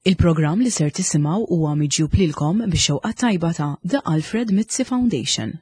Il-programm li ser tisimgħu huwa miġjub lilkom bix-xewqa tajba ta' The Alfred Mizzi Foundation.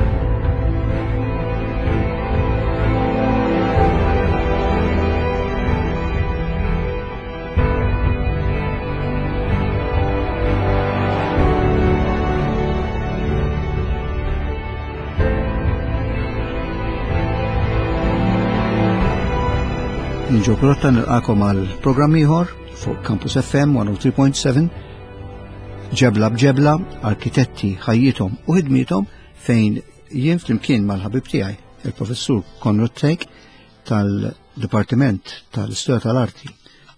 Ninġu Protta nilqakom għal programm ieħor fuq Campus FM 103.7 ġebla b'ġebla, arkitetti ħajjithom u ħidmithom fejn jien flimkien mal-ħabib tiegħi il-professur Konrad Tejk tal-Dipartiment tal-Istorja tal-Arti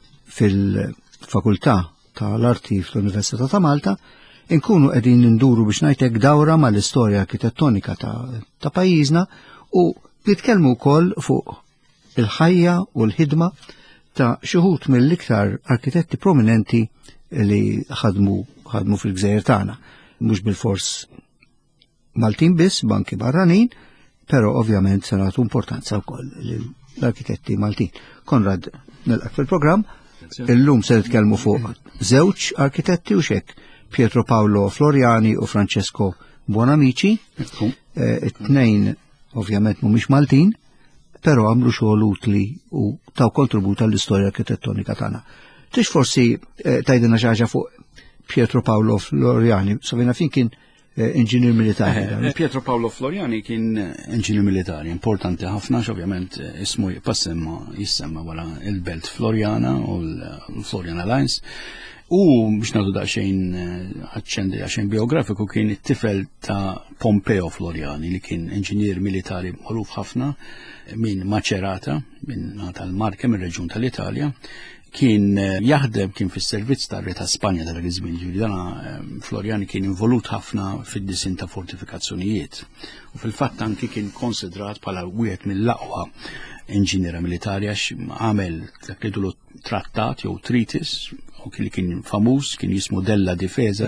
fil-Fakultà tal-Arti fl-Università ta' Malta inkunu qegħdin ninduru biex ngħidlek dawra mal-istorja arkitettonika ta' pajjiżna u nitkellmu wkoll fuq il-ħajja u l-ħidma ta' xuħut mill-iktar arkitetti prominenti li ħadmu fil-gżejjer tagħna. Mhux bil-fors Maltin biss, banki barranin, però ovvjament se nagħtu importanza wkoll l-arkitetti Maltin. Konrad, nilqak fil-programm, illum se nitkellmu fuq żewġ arkitetti u xekk, Pietro Paolo Floriani u Francesco Buonamici, it-tnejn ovvjament mhumiex Maltin, pero għamlu xogħol utli u taw kontribut għall-istorja arkitettonika tagħna. Tix forsi tajdina xi ħaġa fuq Pietro Paolo Floriani, sabina fin kien inġinier militari. Pietro Paolo Floriani kien inġinier militari, importanti ħafna, ovvjament ismu jissemma wara il-Belt Floriana u l-Florian Alliance. U biex nagħtu daqsxejn biografiku kien it-tifel ta' Pompeo Floriani li kien inġinier militari magħruf ħafna minn Macerata, minn tal-Marke, minn reġjun tal-Italja. Kien jaħdem kien fis-servizz tar-Re ta' Spanja tal-Rizmin, ġifieri Floriani kien involut ħafna fid-disin ta' fortifikazzjonijiet. U fil-fatt anki kien konsidrat bħala wieħed mill-aqwa inġiniera militari għax għamel dak trattat jew treatise u kien famuż kien jismu Della Difesa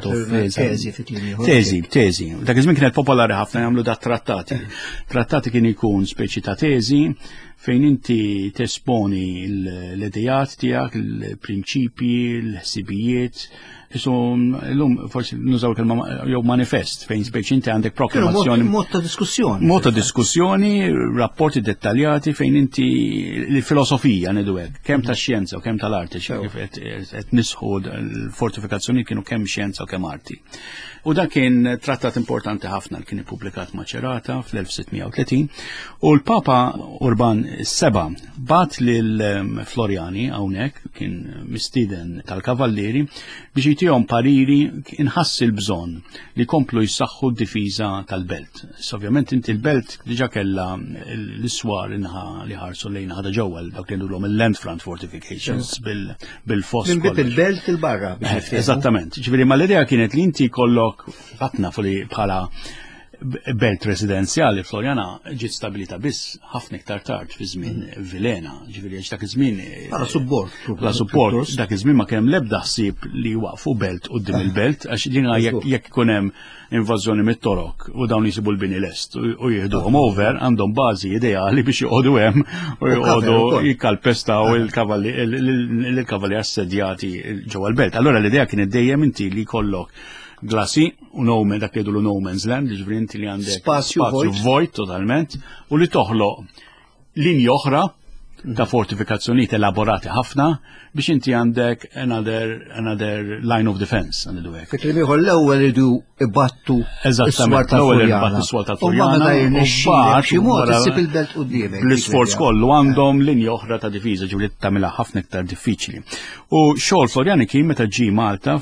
Tezi. Dak iż-żmien kienet popolari ħafna jagħmlu dat trattati. Trattati kien ikun speċi ta' teżi fejn inti tesponi l-idejat tiegħek, il-prinċipji, l-ħsibijiet. Illum forsi nużaw kelma jew manifest fejn speċi inti għandek proklamazzjoni. Mod ta' diskussjoni. Mod ta' diskussjoni, rapporti dettaljati fejn inti l-filosofija ngħidu hekk, kemm tax-xjenza u kemm tal-arti qed nisħu l-fortifikazzjoni kienu kemm xjenza u kemm arti. U dak kien trattat importanti ħafna li kien ippubblikat Macerata fl-1630 u l-Papa Urban VII bat lil Floriani hawnhekk kien mistieden tal-kavallieri biex jitihom pariri inħassi l-bżonn li komplu jsaħħu d-difiża tal-belt. Ovvjament inti l-belt diġà kellha l-iswar inħa li ħarsu lejn ħada ġewwa dawk li ngħidulhom il-land front fortifications bil-foss. Il-belt il-barra. Eżattament. Ġifieri mal-idea kienet li inti jkollok ħafna bħala belt residenzjali Floriana ġiet stabilita biss ħafna iktar tard fi żmien Vilena, ġifieri dak iż-żmien bħala support dak iż-żmien ma kien hemm l-ebda ħsieb li waqfu belt quddiem il-belt għax din jekk ikun hemm invażjoni mit-torok u dawn jisibu l-bini lest u jieħduhom over għandhom bażi ideali biex joqogħdu hemm u joqogħdu jikkalpestaw il-kavalli assedjati ġewwa l-belt. Allura l-idea kienet dejjem inti li jkollok glasi u dak jgħidu no man's land, ġifieri inti li għandek spazju vojt totalment u li toħloq linji oħra ta' fortifikazzjonijiet elaborati ħafna biex inti għandek another line of defense għandu hekk. Fikri ieħor l-ewwel idu ibattu eżattament l-ewwel ibattu s-swar tal-Floriana u mbagħad l-isforz kollu għandhom linji oħra ta' difiża ġifieri tagħmilha ħafna iktar diffiċli. U xogħol Floriani kien meta ġie Malta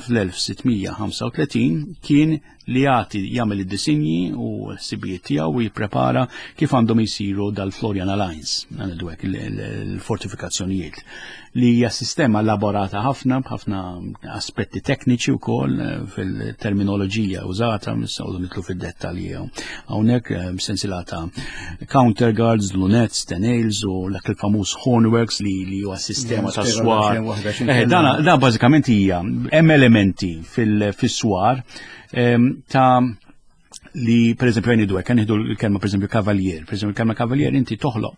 fl-1635 kien li jagħmel id-disinji u l-ħsibijiet tiegħu u jipprepara kif għandhom isiru dal-Florian Alliance, għandu hekk il-fortifikazzjonijiet li hija sistema elaborata ħafna b'ħafna aspetti tekniċi wkoll fil-terminoloġija użata, nitlu fid-dettalji hawnhekk sensilata counter guards, lunettes, tenails u dak il-famuż hornworks li huwa sistema ta' swar. Dan bażikament hija hemm elementi fis-swar ta' li per eżempju għanidu l-kelma per eżempju Cavalier. Per eżempju l-kelma Cavalier inti toħloq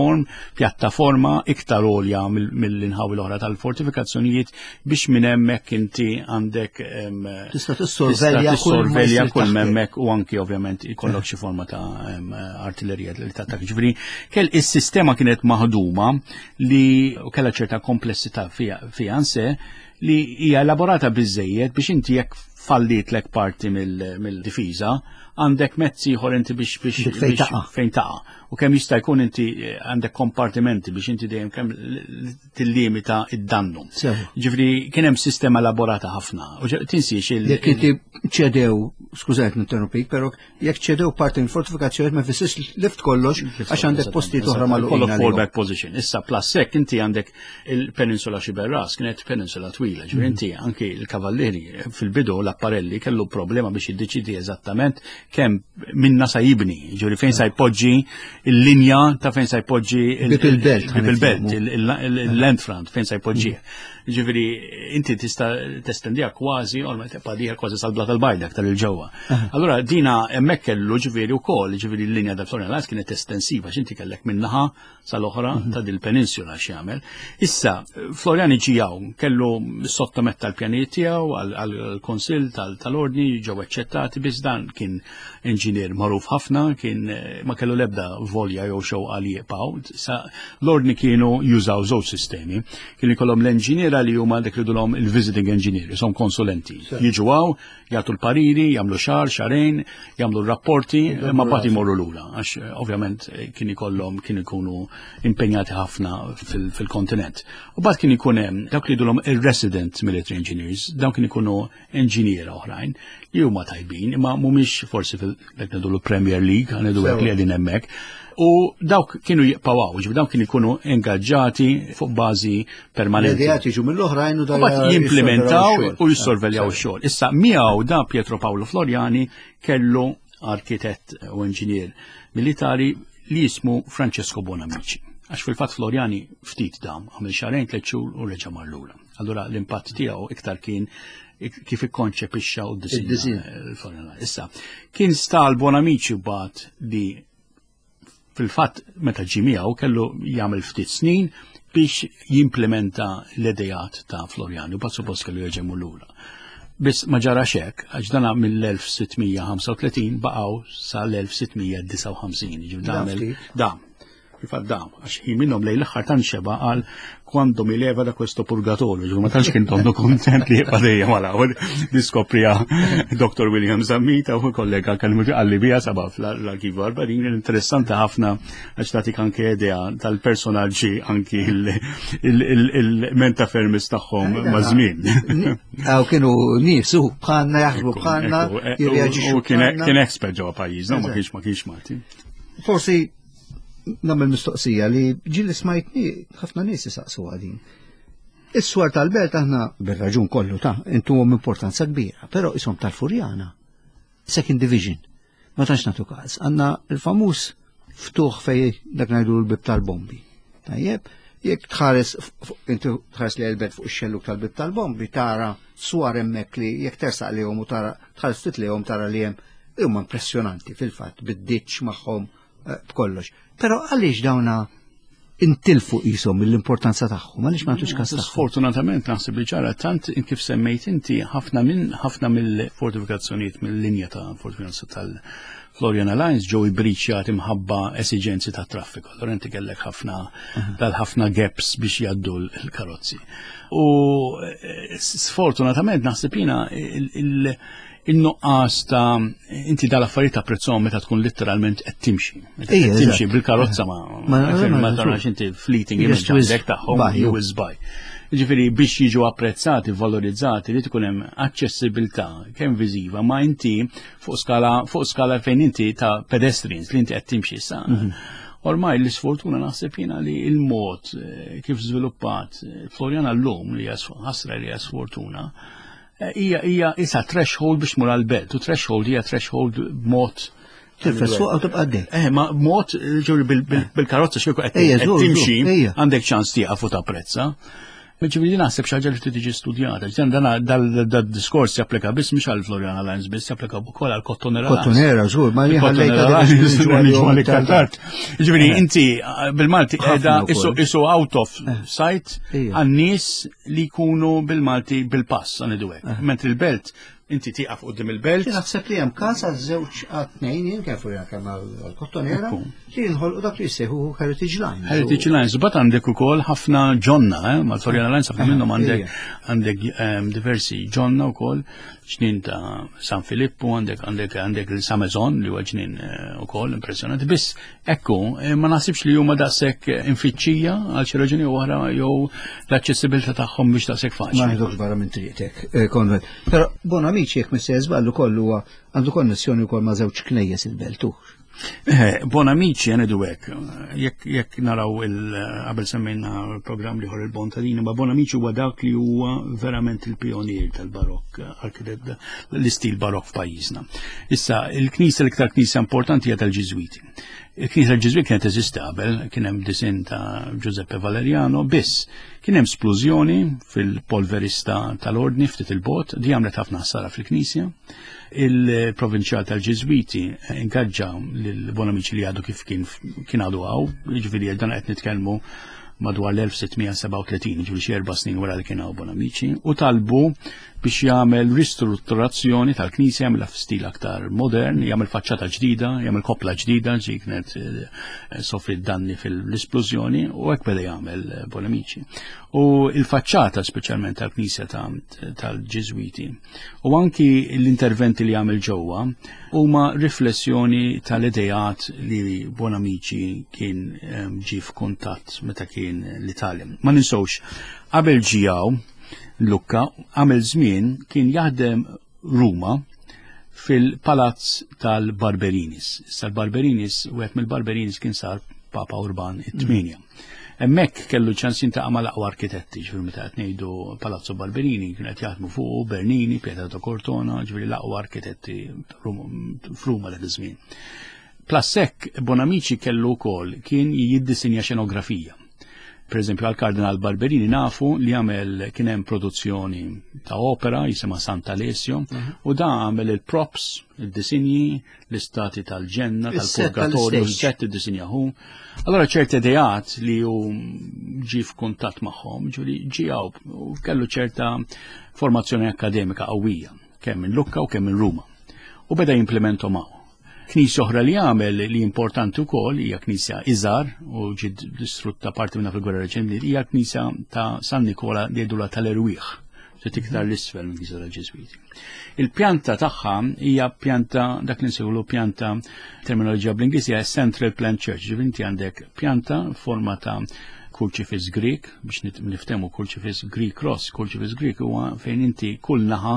pjattaforma iktar olja mill-inħawi l-oħra tal-fortifikazzjonijiet biex minn hemmhekk inti għandek tista' tissorvelja kull hemmhekk u anki ovvjament ikollok xi forma ta' artillerija li tattak. Ġifieri kell is-sistema kienet maħduma li kellha ċerta komplessità fiha se li hija elaborata biżejjed biex inti jekk fallitlek parti mill-difiża għandek mezzi ieħor inti biex fejn taqa'. U kemm jista' jkun inti għandek kompartimenti biex inti dejjem kemm tillimita id-dannu. Ġifri kien hemm sistema elaborata ħafna. U tinsiex jekk inti ċedew, skużajt ninterrompik, però jekk ċedew parti mill-fortifikazzjoni ma fissirx lift kollox għax għandek postijiet oħra magħluqin. Kollok fallback position. Issa plus hekk inti għandek il-Peninsula Xiberras kienet peninsula twila. Ġifri inti anki l-kavalleri fil-bidu l-apparelli kellu problema biex jiddeċidi eżattament kemm minna sa jibni, ġuri fejn sa jpoġġi il-linja ta' fejn sa jpoġġi il-belt, il-land front, fejn sa jpoġġi. Ġifiri, inti tista' testendija kważi, orma tibqa' diha kważi sal-blat tal-bajdak tal-ġewwa. Allura dina hemmhekk kellu ġifieri wkoll, ġifieri l-linja tal-Florian Alliance kienet estensiva x'inti kellek minnaħa sal-oħra ta' dil-peninsula x'jagħmel. Issa Florian iġijaw kellu sottometta l-pjanijiet tiegħu għall-Konsill tal-Ordni ġew eċċettati biss dan kien inġinier magħruf ħafna, kien ma kellu l-ebda volja jew xewqa li jibqgħu. L-Ordni kienu jużaw żewġ sistemi. Kienu jkollhom l-inġiniera li huma dak li dulhom il-visiting engineers, som konsulenti. Jiġu għaw, jagħtu l-pariri, jagħmlu xarejn, jagħmlu r-rapporti, ma bagħad imorru lura għax ovvjament kienu jkunu impenjati ħafna fil-kontinent. U bagħad kien ikun hemm dawk li dulhom ir-resident military engineers, dawk kien ikunu inġiniera oħrajn li huma tajbin, imma mhumiex forsi fil-Premier League, għanedu hekk li qegħdin hemmhekk. U dawk kienu jibqawaw, dawk kienu jkunu engaġġati fuq bażi permanenti. L-idejat jiġu mill-oħrajn u jimplementaw u jissorveljaw ix-xogħol. Issa miegħu da Pietro Paolo Floriani kellu arkitett u inġinier militari li jismu Francesco Bonamici. Għax fil-fatt Floriani ftit dam, għamil xarejn 3 xhur u reġa' mar lura. Allura l-impatt tiegħu iktar kien kif ikkonċepixxa u d-disin. Issa kien stal Bonamici mbagħad li fil-fatt meta ġimijaw kellu jagħmel ftit snin biex jimplementa l-idejat ta' Floriani u bat suppost kellu jerġgħu lura. Biss ma ġarax hekk għax dana mill-1635 baqgħu sal-1659. Fil-fatt dam, għax minnhom lejn l-aħħar tant xeba qal quando mi leva da questo purgatorio, ma tantx kien tondu kontent li jibqa' dejjem wara diskoprija Dr. William Zammita u kollega kelmu għalli bija saba fl-arkiv Barbarin, interessanti ħafna għax tagħtik anke idea tal-personaġġi anki il-menta fermis tagħhom ma' żmien. Aw kienu nies bħalna jaħdmu bħalna jirreaġixxu. Kien expert ġewwa pajjiżna ma kienx Malti. Forsi namel mistoqsija li ġilli smajtni ħafna nies isaqsu għadin. Is-swar tal-belt aħna bir-raġun kollu intuhom importanza kbira, però ishom tal-Furjana. Second Division. Ma tantx nagħtu każ. Għandna l-famuż ftuħ fej dak ngħidu l-bib tal-bombi. Tajjeb, jekk inti tħares li l-belt fuq ix-xelluk tal-bib tal-bombi tara swar hemmhekk li jekk tersaq lihom u tara tħares ftit lihom tara li hemm huma impressjonanti fil-fatt bid-diċċ magħhom b'kollox. Però għaliex dawna intilfu qishom mill-importanza tagħhom, għaliex ma tux każ tagħhom. Sfortunatament naħseb li ġara tant kif semmejt inti ħafna mill-fortifikazzjonijiet mill-linja ta' fortifikazzjoni tal-Florian Alliance ġew ibbriċjati imħabba esiġenzi ta' traffiku. Allura inti kellek ħafna gaps biex jgħaddu l-karozzi. U sfortunatament naħseb jiena il-nuqqas ta' inti dal-affarijiet apprezzhom meta tkun letteralment qed timxi. Timxi bil-karozza ma tarax inti fleeting image għandek tagħhom you whiz by. Ġifieri biex jiġu apprezzati, valorizzati li tkun hemm aċċessibilità kemm viżiva ma inti fuq skala fejn inti ta' pedestrians li inti qed timxi sa. Ormai l-isfortuna naħseb jiena li il-mod kif żviluppat Floriana llum li ħasra li hija sfortuna hija isa threshold biex mur għall-belt u threshold hija threshold b'mod tifres fuq tibqa' għaddej. Ma mod ġuri bil-karozza xi qed timxi għandek ċans tieqaf u tapprezza. Ġifieri naħseb xi ħaġa li trid tiġi studjata. Dal-diskors japplika biss mhux għal Floriana Lines biss, japplika wkoll għal Cottonera Lines. Cottonera, żgur, ma li Ġifieri inti bil-Malti qiegħda isu out of sight għan-nies li jkunu bil-Malti bil-pass għanidu hekk. Mentri l-belt inti tieqaf qudiem il-belt. Naħseb li hemm każ għaż-żewġ għat-tnejn jien kien Floriana kemm għall-Cottonera li jinħolqu dak li jsejħu Heritage Lines. Heritage Lines, bat għandek ukoll ħafna ġonna, mal-Floriana Lines ħafna minnhom għandek diversi ġonna wkoll, ġnien ta' San Filippo, għandek il-Samezon li huwa ġnien ukoll impressjonanti, biss ekku ma naħsibx li huma daqshekk infittxija għal xi raġuni oħra jew l-aċċessibilità tagħhom biex daqshekk faċli. Ma nħidux barra minn triqtek, Konrad. Però bon amici jekk mis żballu kollu huwa għandu konnessjoni wkoll ma' żewġ knejjes il-Beltux. Bon amici għanidu hekk, jekk naraw qabel semmejna il-programm li ħor il-Bontadini, ma Bon Amici huwa dak li huwa verament il-pionier tal-barokk, l-istil barokk f'pajjiżna. Issa, il-knisja l-iktar knisja importanti hija tal-Ġiżwiti. Il-knisja tal-Ġiżwiti kienet eżisti qabel, kien hemm disin ta' Giuseppe Valeriano, biss kien hemm splużjoni fil-polverista tal-Ordni ftit il-bot, di għamlet ħafna ħsara fil-knisja. Il-provinċjal tal-Ġiżwiti ingaġġa l-Bon Amici li għadu kif kien għadu għaw, ġifiri dan qed nitkellmu madwar l-1637, ġifiri xi 4 snin wara li kien għaw Bon Amici, u talbu biex jagħmel ristrutturazzjoni tal-Knisja jagħmilha f'stil aktar modern, jagħmel faċċata ġdida, jagħmel koppla ġdida ġi kienet sofri danni fil-esplużjoni u hekk beda jagħmel Bon Amici. U l-faċċata speċjalment tal-Knisja tal-Ġiżwiti u anki l-interventi li jagħmel ġewwa huma riflessjoni tal-idejat li Bon Amici kien ġi f'kuntatt meta kien l-Italja. Ma ninsewx qabel ġiegħu Lukka għamel żmien kien jaħdem Ruma fil-palazz tal-Barberinis. Sal-Barberinis, u għet mill-Barberinis kien sar Papa Urban it-8. Hemmhekk kellu ċans jintaqa' mal-aqwa arkitetti, ġifieri meta qed ngħidu Palazzo Barberini kien qed jaħdmu fuq Bernini, Pietra da Cortona, ġifieri l-aqwa arkitetti f'Ruma dak iż-żmien. Plus hekk Bon Amici kellu wkoll kien jiddisinja xenografija. Per eżempju, għal-Kardinal Barberini nafu li kien hemm produzzjoni ta' opera jisimha Sant'Alessio u da għamel il-props, il-disinji, l-istati tal-ġenna, tal-purgatorju, il-set id-disinja hu. Allora ċerti idejat li hu ġi f'kuntatt magħhom, ġi u kellu ċerta formazzjoni akademika qawwija, kemm minn Lucca u kemm minn Ruma. U beda jimplementom magħhom. Knisja oħra li għamel li importanti wkoll hija knisja iżgħar u ġiet distrutta parti minnha fil-gwerra reċenti hija knisja ta' San Nikola li jgħidula tal-Erwieħ, se iktar l-isfel minn knisja tal-Ġiżwiti. Il-pjanta tagħha hija pjanta dak li nsejħulu pjanta terminoloġija bl-Ingliż hija Central Plant Church, ġivinti għandek pjanta forma ta' Crucifix Greek biex niftehmu Crucifix Greek Cross, Crucifix Greek huwa fejn inti kull naħa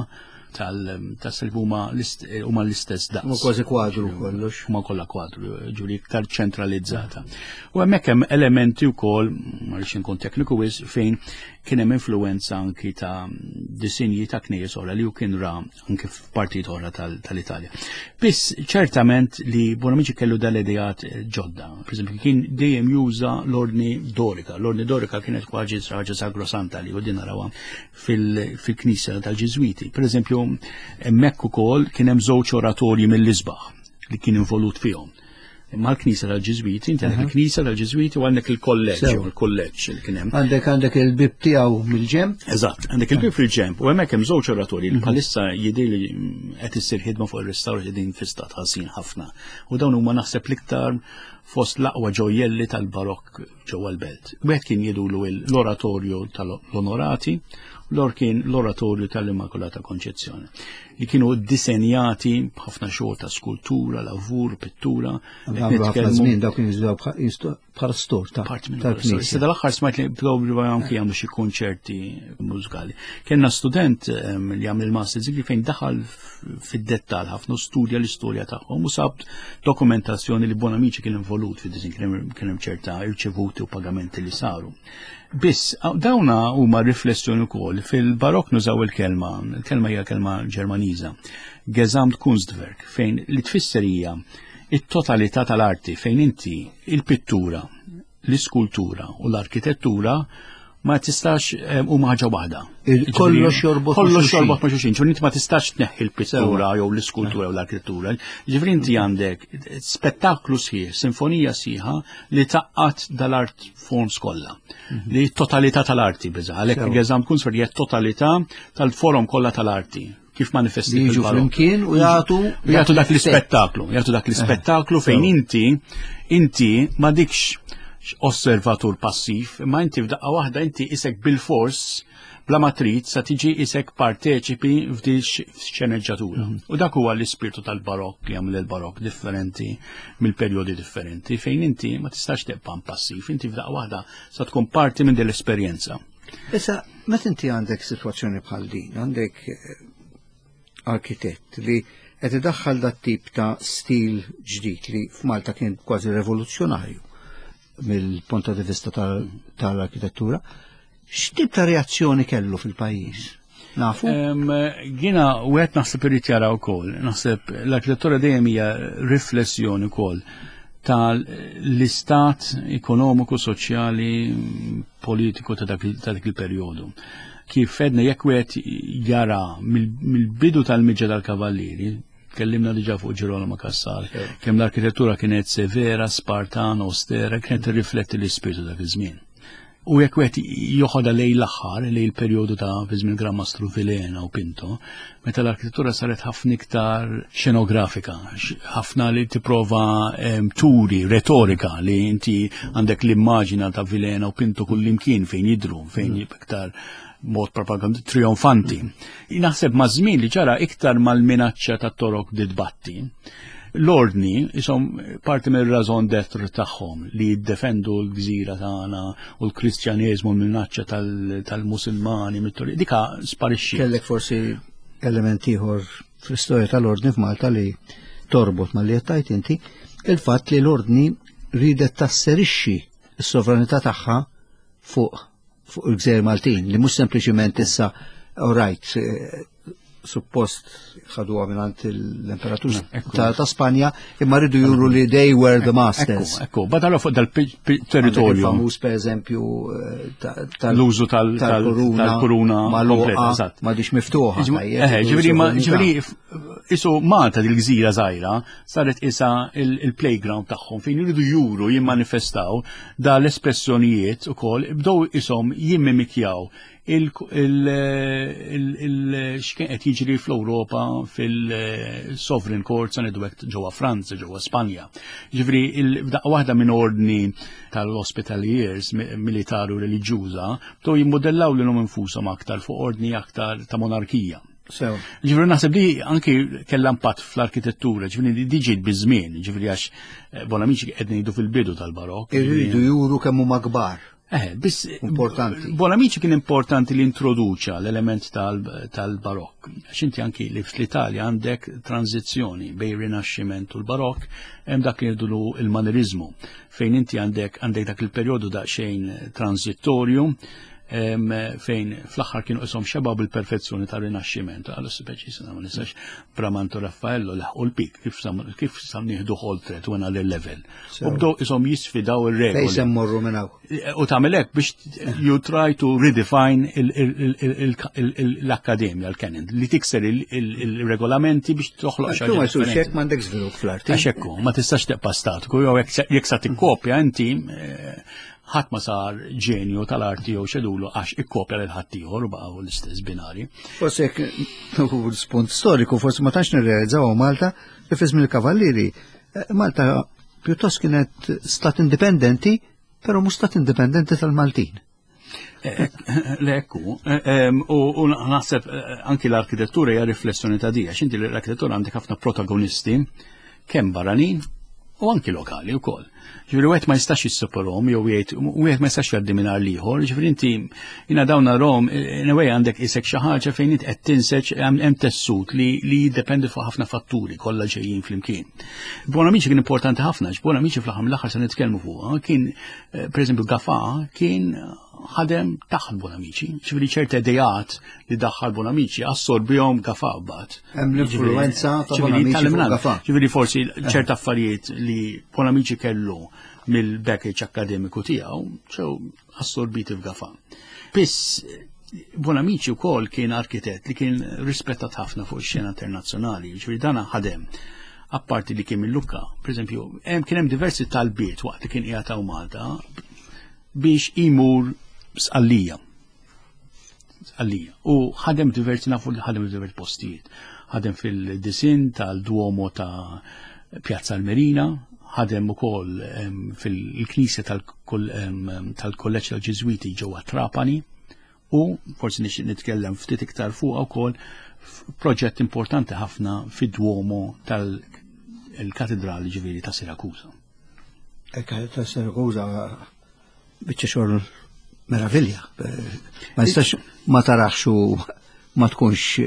tal-self huma l-istess daqs. Huma kważi kwadru kollox. Huma kollha kwadru, ġuri iktar ċentralizzata. U hemmhekk hemm elementi wkoll, ma rridx inkun tekniku wis, fejn kien hemm influenza anki ta' disinji ta' knejjes oħra li hu kien ra anke f'partijiet oħra tal-Italja. Biss ċertament li Bon Amici kellu dal-idejat ġodda. Pereżempju kien dejjem juża l-ordni dorika. L-ordni dorika kienet kważi ħaġa sagrosanta li din narawha fil-Knisja tal-Ġiżwiti. Pereżempju hemmhekk ukoll kien hemm żewġ oratorji mill-isbaħ li kien involut fihom. Mal-Knisja tal-Ġiżwiti, inti għandek il-Knisja tal-Ġiżwiti u għandek il-kolleġġ li kien hemm. Għandek il-bib tiegħu mill-ġemp? Eżatt, għandek il-bib fil-ġemp u hemmhekk hemm żewġ oratorji li bħalissa jidher li qed issir ħidma fuq ir-restawr qegħdin fi stat ħażin ħafna. U dawn huma naħseb l-iktar fost l-aqwa ġojjelli tal-barokk ġewwa l-belt. Wieħed kien jidulu l-oratorju tal-Onorati, kien l-oratorju tal-Immakolata Konċezzjoni li kienu disenjati b'ħafna xogħol ta' skultura, lavur, pittura. Ħafna żmien dawk jinżdaw bħal stor tal-Knisja. Issa dal-aħħar smajt li probabli anke jagħmlu xi konċerti mużikali. Kienna student li jagħmel il-master degree fejn daħal fid-dettall ħafna studja l-istorja tagħhom u sab dokumentazzjoni li Bon Amici kien involut fid-disin kien hemm ċerta irċevuti u pagamenti li saru. Biss, dawna huma riflessjoni wkoll fil-barokk nużaw il-kelma hija kelma Ġermaniża, Gesamtkunstwerk, fejn li tfisser hija it-totalità tal-arti fejn inti il-pittura, l-iskultura u l-arkitettura ma tistax u maħġa waħda. Kollox jorbot ma' xulxin. Ġifieri inti ma tistax tneħħi l-pittura jew l-iskultura jew l-arkitettura. Ġifieri inti għandek spettaklu sħiħ, sinfonija sħiħa li taqqat dal-art forms kollha. Li totalità tal-arti biża. Għalhekk eżamm kun sfer hija totalità tal-forum kollha tal-arti. Kif manifesti flimkien u jagħtu dak l-ispettaklu, fejn inti ma dikx osservatur passiv, ma inti f'daqqa waħda inti isek bil-fors bla matrit sa tiġi isek parteċipi f'di xenegġatura. U dak huwa l-ispirtu tal-barokk li għamil il-barokk differenti mill-perjodi differenti, fejn inti ma tistax tibqa' passiv, inti f'daqqa waħda sa tkun parti minn din l-esperjenza. Issa, meta inti għandek sitwazzjoni bħal din, għandek arkitett li qed idaħħal dat tip ta' stil ġdid li f'Malta kien kważi revoluzzjonarju mill-punta di vista tal-arkitettura, x'tip ta' reazzjoni kellu fil-pajjiż? Nafu? Jiena wieħed naħseb irid jara wkoll, naħseb l-arkitettura dejjem hija riflessjoni wkoll tal-istat ekonomiku, soċjali, politiku ta' dak il-perjodu. Kif fedna jekk wieħed jara mill-bidu tal-miġġa tal-kavallieri, kellimna diġà fuq Girolamo Cassar, kemm l-arkitettura kienet severa, spartana, austera, kienet tirrifletti l-ispirtu dak iż-żmien. U jekk wieħed joħodha lejn l-aħħar, lejn il-perjodu ta' fi żmien Gran Mastru Vilena u Pinto, meta l-arkitettura saret ħafna iktar xenografika, ħafna li tipprova turi, retorika li inti għandek l-immaġina ta' Vilena u Pinto kullimkien fejn jidru, fejn iktar mod propaganda trionfanti. Naħseb ma' żmien li ġara iktar mal-minaċċa ta' torok ditbatti. L-ordni, isom parti mill rażon d'être tagħhom li jiddefendu l-gżira tagħna u l-Kristjaneżmu l-minaċċa tal-Musulmani, dika sparixxi. Kellek forsi element ieħor fl-istorja tal-ordni f'Malta li torbot mal-li qed inti, il-fatt li l-ordni ridet tasserixxi s-sovranità tagħha fuq il-Gżejjer Maltin, li mhux sempliċiment issa suppost ħaduha mingħand l-Imperatur ta' Spanja, imma rridu juru li they were the masters. Ekku, badalu fuq dal-territorju. Famuż pereżempju l-użu tal-kuruna magħluqa m'għadix miftuħa. Ġifieri isu Malta dil-gżira żgħira saret isa il-playground tagħhom fejn iridu juru jimmanifestaw dal-espressjonijiet ukoll bdew ishom jimmimikjaw x'kien qed jiġri fl-Ewropa fil-Sovereign Courts ġewwa Franza, ġewwa Spanja. Ġifieri f'daqqa waħda minn ordni tal-hospitaliers militari u reliġjuża bdew jimmodellaw lilhom infushom aktar fuq ordni aktar ta' monarkija. Ġifieri naħseb li anki kellha impatt fl-arkitettura, ġifieri di ġiet biż-żmien, ġifieri għax Bonamici qed ngħidu fil-bidu tal-barokk. Irridu juru kemm huma kbar. Biss importanti. Bonamici kien importanti li introduċa l-element tal-barokk. Għax inti anki li fl-Italja għandek tranzizzjoni bej rinaxximent u l-barokk, hemm dak li jgħidu il-manierizmu, fejn inti għandek dak il-perjodu daqsxejn tranzittorju, fejn fl-aħħar kienu isom xebgħu bil-perfezzjoni tar-rinaxximent. Għal speċi ma nistax Bramanto Raffaello leħqu l-pik kif sam nieħdu ħoltret u għana l-level. U bdew isom jisfidaw ir-regoli. Fejn morru minn hawn. U tagħmel hekk biex you try to redefine l-akkademja, l-canon, li tikser il-regolamenti biex toħloq xi ħaġa. Ma jsirx hekk m'għandek żvilupp fl-arti. Għax hekk ma tistax teqpa' statiku, jew jekk sa tikkopja inti ħadd ma sar ġenju tal-arti jew xedulu għax ikkopja lil ħaddieħor u baqgħu l-istess binari. Forsi hekk spunt storiku, forsi ma tantx nirrealizzaw Malta li fi żmien il-Kavallieri. Malta pjuttost kienet stat indipendenti, però mhux stat indipendenti tal-Maltin. Lekku, u naħseb anki l-arkitettura hija riflessjoni ta' di, għax inti l-arkitettura għandek ħafna protagonisti kemm barranin u anki lokali wkoll. Ġifieri wieħed ma jistax jisseparhom jew wieħed ma jistax jgħaddi mingħajr l-ieħor, ġifieri inti jiena dawn narhom anyway għandek isek xi ħaġa fejn inti qed tinseġ hemm tessut li jiddependi fuq ħafna fatturi kollha ġejjin flimkien. Bonamici kien importanti ħafna, Bonamici fl-aħħar mill-aħħar se nitkellmu fuqha, kien pereżempju Gafà kien ħadem taħt Bonamici, ġifieri ċerta idejat li daħħal Bonamici assorbihom Gafà mbagħad. Hemm l-influenza ta' Bonamici fuq Gafà. Ġifieri forsi ċerta affarijiet li Bonamici kellu mill-package akademiku tiegħu ġew assorbiti f'Gafà. Biss Bonamici wkoll kien arkitett li kien rispettat ħafna fuq ix-xena internazzjonali, ġifieri dana ħadem. Apparti li kien mill-Lukka, pereżempju, kien hemm diversi talbiet waqt li kien qiegħed Malta biex imur sqallija. U ħadem diversi nafu li ħadem diversi postijiet. Ħadem fil-disin tal-Duomo ta' Pjazza Almerina, ħadem ukoll fil-Knisja tal-Kolleġġ tal-Ġiżwiti ġewwa Trapani, u forsi nitkellem ftit iktar fuqha wkoll proġett importanti ħafna fid-Duomo tal-Katedrali ġifieri ta' Sirakusa. Ta' Sirakusa biċċa xogħol meravilja. Ma nistax ma taraħx u ma tkunx.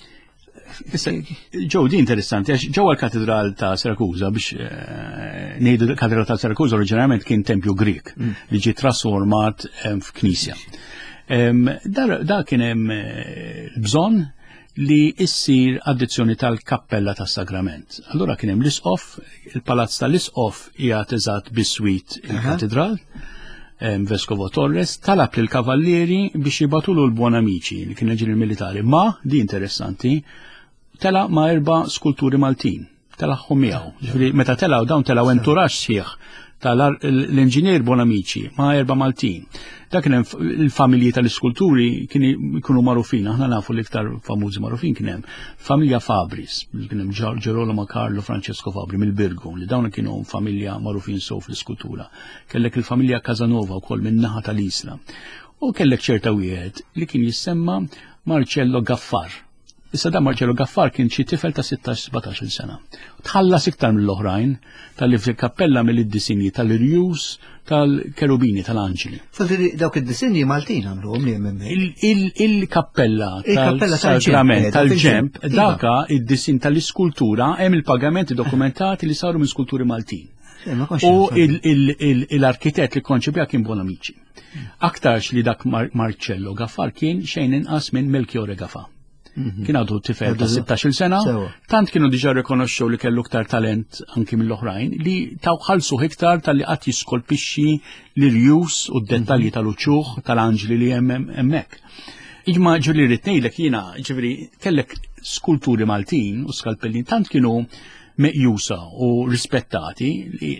Ġew di interessanti għax ġewwa l-Katedral ta' Sirakusa biex ngħidu l-Katedral ta' Sirakusa oriġinarjament kien tempju Grik li ġie trasformat f'knisja. Da kien hemm bżonn li issir addizzjoni tal-kappella tas-Sagrament. Allura kien hemm l-isqof, il-palazz tal-isqof hija eżatt bis-swit il-Katedral. Vescovo Torres talab lil kavallieri biex jibatulu l-Bonamici li kien ġiri militari, ma di interessanti tela ma 4 skulturi Maltin, telahom miegħu. Ġifieri meta telaw dawn telaw enturaġġ sieħ tal-inġinier Bonamici ma 4 Maltin. Dak kien hemm il-familji tal-iskulturi kienu jkunu magħrufin, aħna nafu l-iktar famużi magħrufin kien hemm familja Fabris, kien hemm Gerolamo Carlo Francesco Fabri mill-Birgu, li dawn kienu familja magħrufin sew fl-iskultura. Kellek il-familja Casanova wkoll min-naħa tal-Isla. U kellek ċerta wieħed li kien jissemma Marcello Gaffar. Issa da Marcello Gaffar kien xi tifel ta' 16-17 sena. Tħallas iktar mill-oħrajn tal-li fil-kappella mill-disinji tal-Irjus, tal-Kerubini, tal-Anġeli. Forsi dawk id-disinji Maltin għamluhom li hemm il-kappella tal-Sagrament tal-ġemp, daka id-disin tal-iskultura hemm il-pagamenti dokumentati li saru minn skulturi Maltin. U l-arkitett li konċibja kien Bonamici. Aktarx li dak Marcello Gaffar kien xejn inqas minn Melchiorre Gaffar. Kien għadu tifel ta' 16 sena, tant kienu diġa rikonoxxew li kellu iktar talent anki mill-oħrajn li tawħalsu iktar tal-li qatt jiskolpixxi l-irjus u d-dettalji tal-uċuħ tal-anġli li hemm hemmhekk. Iġma ġuri rrid ngħidlek jiena ġifieri kellek skulturi Maltin u skalpellin tant kienu meqjusa u rispettati li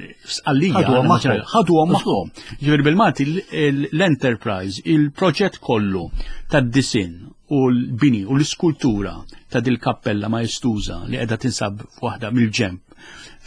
ħaduhom magħhom. Ġifieri bil-Malti l-enterprise, il-proġett kollu tad-disin u l-bini u l-iskultura ta' dil-kappella maestuża li qiegħda tinsab waħda mill-ġemp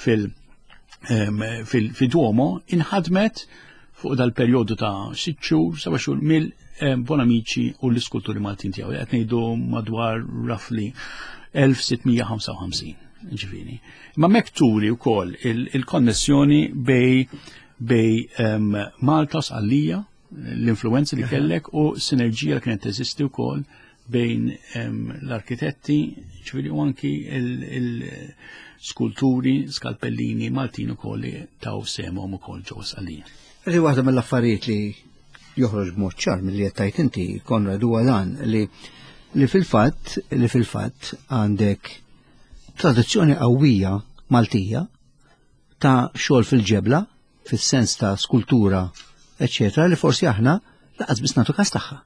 fil-Duomo inħadmet fuq dal-perjodu ta' 6 xhur, 7 xhur mill-Bonamici u l-iskulturi Maltin tiegħu. Qed ngħidu madwar roughly 1655. Ġifieri. Ma mekturi wkoll il-konnessjoni bej Malta u Sqallija, l-influenza li kellek u sinerġija li kienet teżisti wkoll bejn l-arkitetti, ġifieri u anki il-skulturi, skalpellini Maltin ukoll li taw semhom ukoll ġewwa Sqallija. Ri waħda mill-affarijiet li joħroġ b'mod ċar milli qed tgħid inti Konrad huwa dan li fil-fatt għandek tradizzjoni qawwija Maltija ta' xogħol fil-ġebla, fis-sens ta' skultura, eċċetera, li forsi aħna laqas biss nagħtu każ tagħha.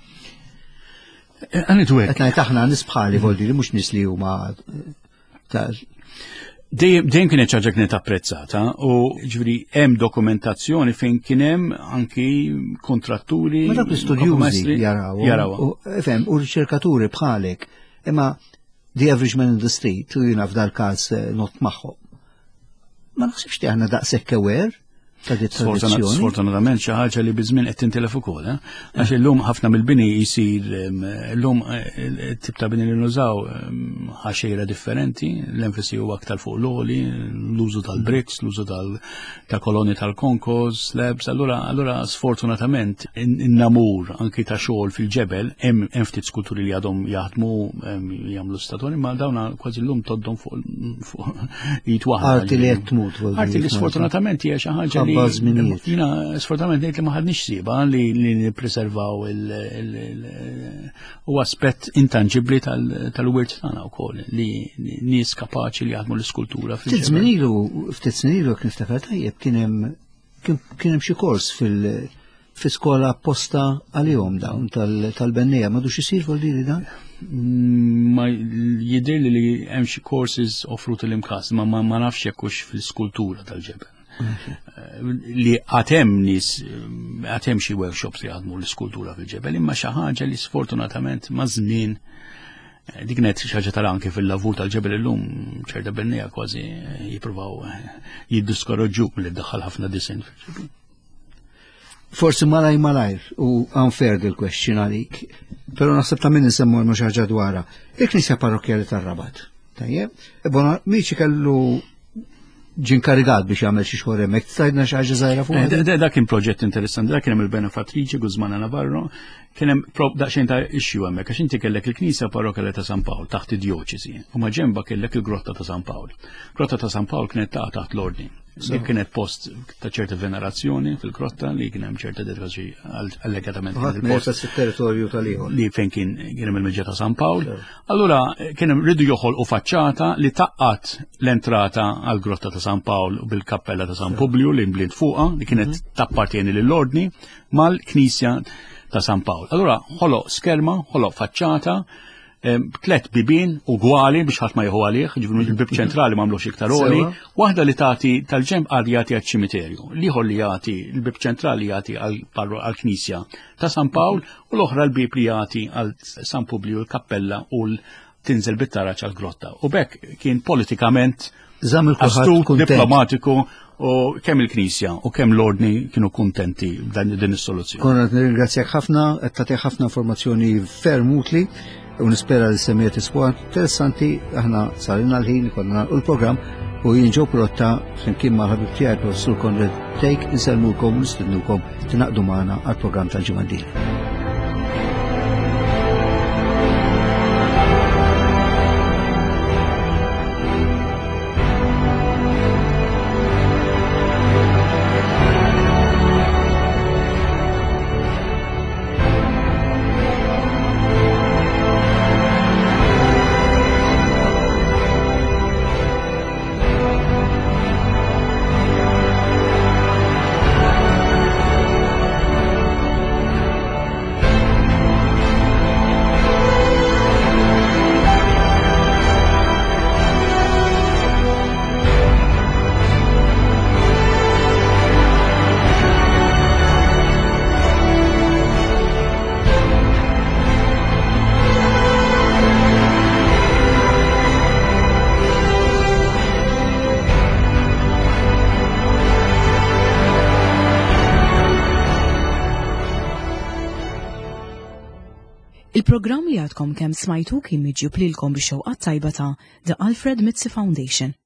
Qed ngħid aħna nies bħali voldi li mhux nies li huma dejjem kienet ċaġa kienet apprezzata u ġifieri hemm dokumentazzjoni fejn kien hemm anki kontratturi. Ma dak l-istudjużi jarawha. U riċerkaturi bħalek, imma the average man in the street, u jina f'dal każ not magħhom. Ma naħsibx li aħna daqshekk aware ta' di tradizzjoni. Sfortunatament xi ħaġa li biżmien qed tintelef ukoll, għax illum ħafna mill-bini jsir illum it-tip ta' bini li nużaw ħaxejra differenti, l-enfasi huwa aktar fuq l-oli, l-użu tal-bricks, l-użu ta' koloni tal-konkos, slabs, allura sfortunatament in-namur anki ta' xogħol fil-ġebel hemm ftit skulturi li għadhom jaħdmu jagħmlu statori, ma dawna kważi llum toddhom fuq jitwaħħal. Arti li qed tmut. Arti li sfortunatament hija xi ħaġa Ħabba żminijiet. Jiena sfortunatament ngħid li ma ħadniex sieba li nippreservaw u aspett intangibbli tal-wirt tagħna wkoll li nies kapaċi li jaħdmu l-iskultura ftit snin ilu kien niftakar tajjeb kien hemm xi kors fi skola apposta għalihom dawn tal-bennejja m'għadux isir volili dan? Ma jidher li hemm xi courses offru tal-imkas ma nafx jekk hux fil-skultura tal-ġebel. Li għatem nis, għatem xi workshops li għadmu l-skultura fil-ġebel, imma xi ħaġa li sfortunatament ma' żmien dik net xi ħaġa tara anke fil-lavur tal-ġebel illum ċerta bennejja kważi jippruvaw jiddiskoraġġuk li ddaħħal ħafna disin fil-ġebel. Forsi malajr u unfair il-question għalik, pero naħseb ta' minn nsemmu mhux ħaġa dwarha. Il-Knisja Parrokjali tar-Rabat. Tajjeb, bona miċi kellu ġinkarigat biex jagħmel xi xogħol hemmhekk, tgħidna xi ħaġa żgħira fuq. Dak kien proġett interessanti, dak kien hemm il-benefattriċi Guzmana Navarro, kien hemm daqsxejn ta' issue hemmhekk għax inti kellek il-Knisja Parrokjali ta' San Pawl taħt id-djoċesi, u ma' ġenba kellek il-Grotta ta' San Pawl. Grotta ta' San Pawl kienet taħt l-ordni. Dik kienet post ta' ċerta venerazzjoni fil-grotta li kien hemm ċerta dedikazzjoni allegatament il-post territorju tal-ieħor li fejn kien hemm il-Meġġa ta' San Pawl. Allura kien hemm ridu joħolqu faċċata li taqqat l-entrata għall grotta ta' San Pawl u bil-kappella ta' San Publiu li mbliet fuqha li kienet tappartieni lill-ordni mal-Knisja ta' San Pawl. Allura ħoloq skerma, ħoloq faċċata, tlet bibien ugwali biex ħadd ma jieħu għalih, ġifieri il-bib ċentrali m'għamlux iktar għoli, waħda li tagħti tal-ġenb qar jagħti għaċ-ċimiterju, l-ieħor li jagħti il-bib ċentrali jagħti għall-Knisja ta' San Pawl u l-oħra l-bib li jagħti għal San Publiu l-kappella u tinżel bit-taraċ għall-grotta. U bekk kien politikament astut, diplomatiku u kemm il-Knisja u kemm l-ordni kienu kuntenti din is-soluzzjoni. Konrad nirringrazzjak ħafna, qed tagħti ħafna informazzjoni ferm utli. U nispera li semmiet isbuq interessanti, aħna salina l-ħin konna l-programm u jinġu protta flimkien ma' ħabib tiegħi Professur Konrad Tejk nselmulkom u nistidnukom tinaqdu magħna għall-programm tal-ġimgħa d-dieħla. Il-programm li għadkom kemm smajtu kien miġjub lilkom bix-xewqat tajba ta' The Alfred Mitzi Foundation.